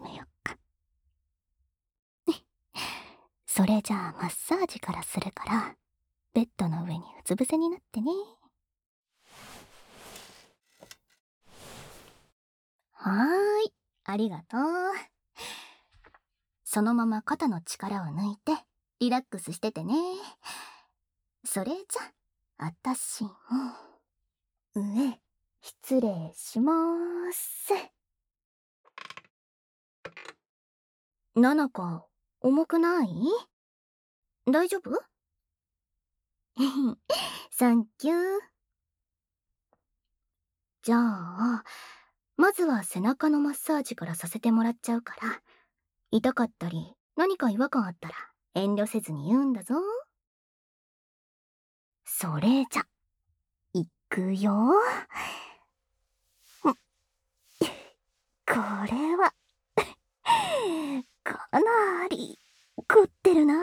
めよっか。それじゃあマッサージからするから、ベッドの上にうつ伏せになってね。はーい、ありがとう。そのまま肩の力を抜いてリラックスしててね。それじゃ、あたしも上失礼しまーす。ななか重くない？大丈夫？サンキュー。じゃあまずは背中のマッサージからさせてもらっちゃうから、痛かったり何か違和感あったら遠慮せずに言うんだぞ。それじゃいくよ。これはかなり凝ってるな。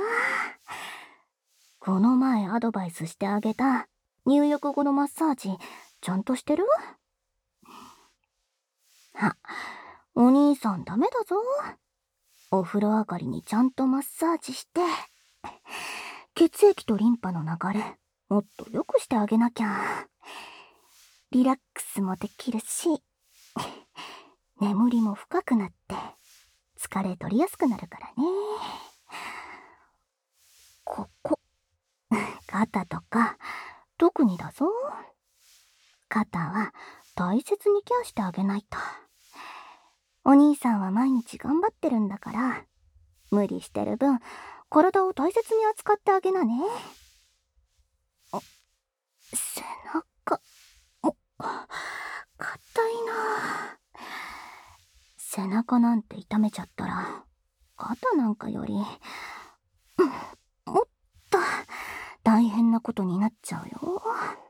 この前アドバイスしてあげた入浴後のマッサージちゃんとしてる？あ、お兄さんダメだぞ。お風呂上がりにちゃんとマッサージして血液とリンパの流れもっと良くしてあげなきゃ。リラックスもできるし眠りも深くなって疲れ取りやすくなるからね。ここ肩とか特にだぞ。肩は大切にケアしてあげないと。お兄さんは毎日頑張ってるんだから、無理してる分体を大切に扱ってあげなね。背中硬いな。背中なんて痛めちゃったら肩なんかよりもっと大変なことになっちゃうよ。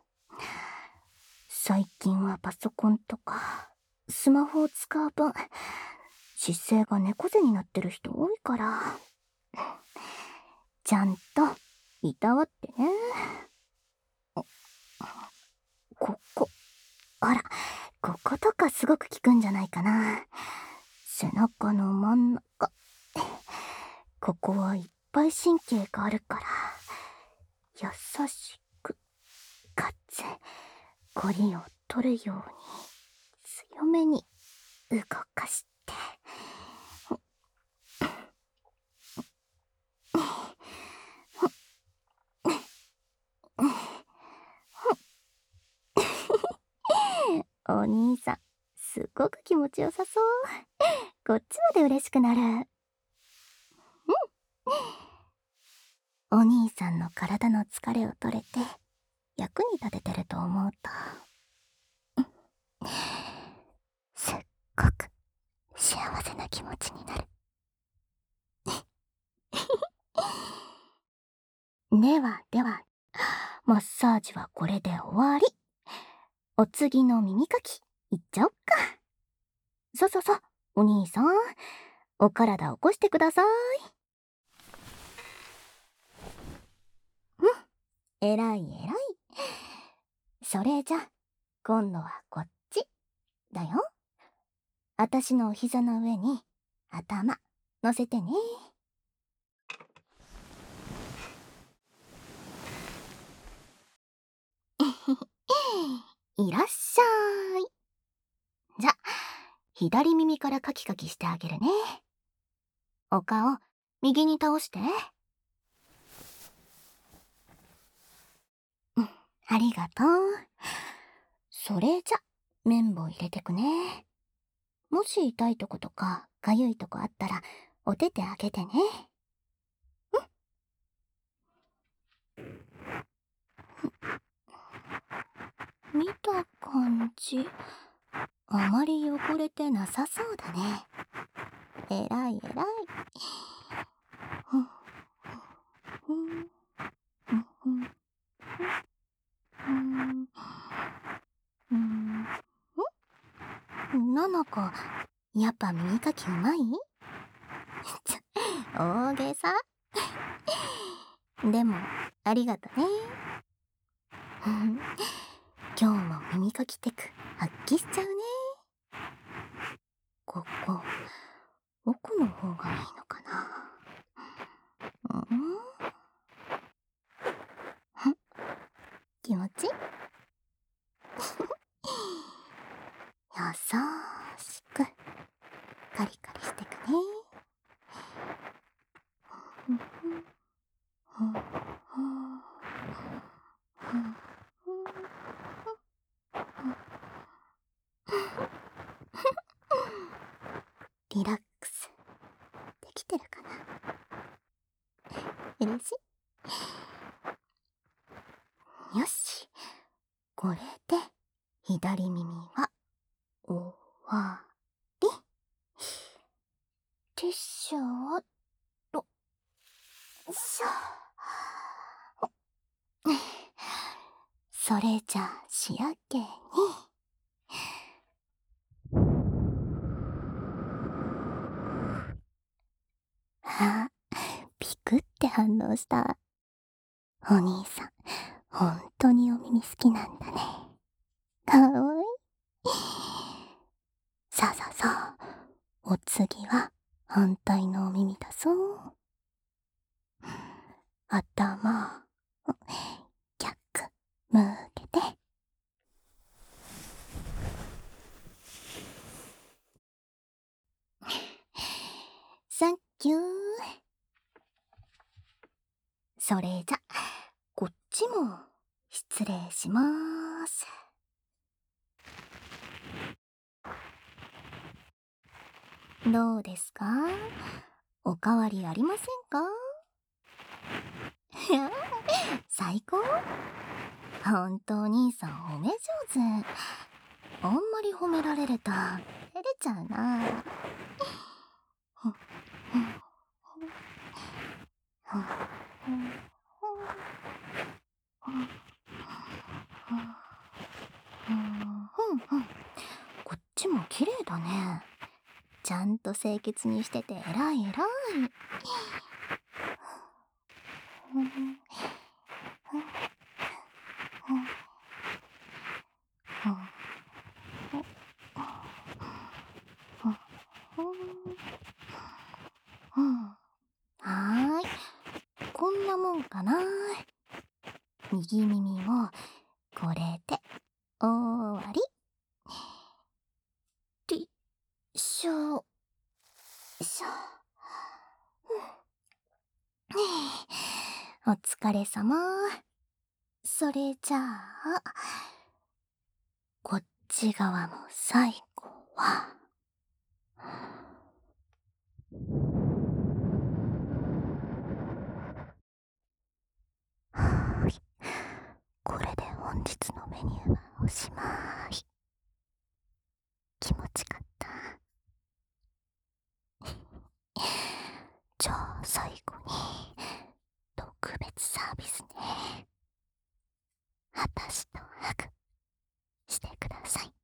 最近はパソコンとかスマホを使う分姿勢が猫背になってる人多いから、ちゃんといたわってね。あら、こことかすごく効くんじゃないかな。背中の真ん中、ここはいっぱい神経があるから、優しく風こりを取るように強めに動かして。お兄さんすっごく気持ちよさそう。こっちまで嬉しくなる。お兄さんの体の疲れを取れて役に立ててると思うと、すっごく幸せな気持ちになる。ではマッサージはこれで終わり。お次の耳かきいっちゃおっか。そう、お兄さんお体起こしてください。えらい。それじゃ今度はこっちだよ。あたしのお膝の上に頭乗せてね。いらっしゃい。じゃ左耳からカキカキしてあげるね。お顔右に倒して。ありがとう。それじゃ綿棒入れてくね。もし痛いとことかかゆいとこあったらお手てあげてね。見た感じあまり汚れてなさそうだね。えらい。ななかやっぱ耳かきうまい？大げさ。でもありがとね。今日も耳かきテク発揮しちゃうね。ここ奥の方がいいのかな。気持ちいい優しくカリカリしてくね。リラックスできてるかな。嬉しい。よし、これで左耳は終わり。ティッシュをとしょ。それじゃあ仕上げにピクって反応した。お兄さん、本当にお耳好きなんだね。かわいい。さあさあさあ、お次は反対のお耳だぞ。頭、逆、向けて。サンキュー。それじゃ、こっちも失礼しまーす。どうですか？おかわりありませんか？最高？ほんとお兄さん褒め上手。あんまり褒められると照れちゃうな。こっちも綺麗だね。ちゃんと清潔にしてて偉い偉い。はーい、こんなもんかな。右耳もこれで終わり。ティッシュしょ。お疲れさま。それじゃあこっち側も最後はこれで本日のメニューはおしまい。気持ちかった。じゃあ最後に特別サービスね。私とハグしてください。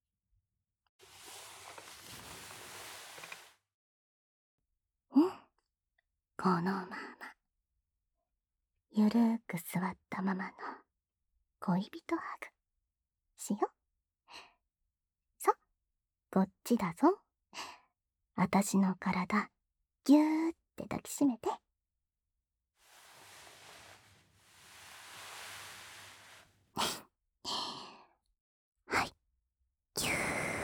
このままゆるーく座ったままの恋人ハグしよ。さ、こっちだぞ。私の体ぎゅーって抱きしめて。はい、ぎゅー。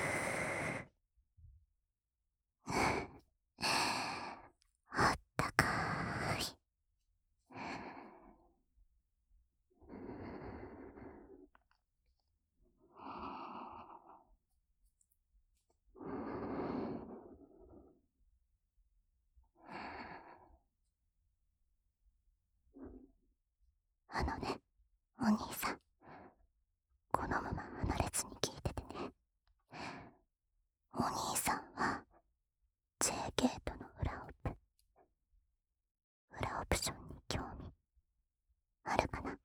あったかーい。お兄さん、このまま離れずに聞いててね。お兄さんは J ゲートの裏オプションに興味あるかな？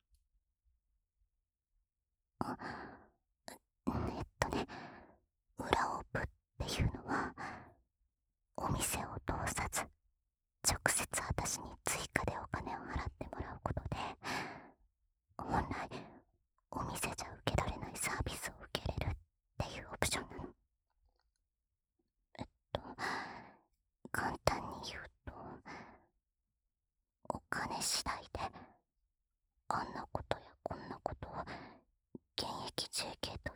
ね、裏オプっていうのはお店を通さず直接私に追加でお金を払ってもらうことで、本来お店じゃ受けられないサービスを受けれるっていうオプションなの。 あんなことやこんなことを現役 JK と